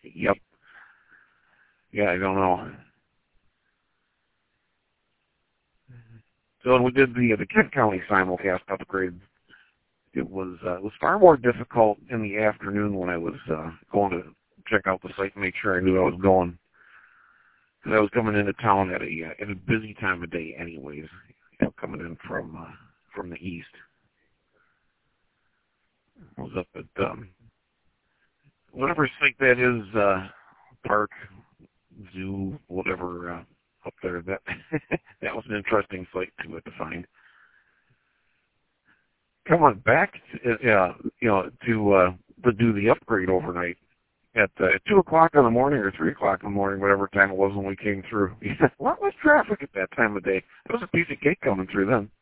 Yep. Yeah, I don't know. So when we did the Kent County simulcast upgrade, it was far more difficult in the afternoon when I was going to check out the site and make sure I knew I was going. Because I was coming into town at a busy time of day anyways, coming in from the east. I was up at whatever site that is, park, zoo, whatever, up there. That that was an interesting site to find. Coming back, to do the upgrade overnight at 2 o'clock in the morning or 3 o'clock in the morning, whatever time it was when we came through. A lot less traffic at that time of day. It was a piece of cake coming through then.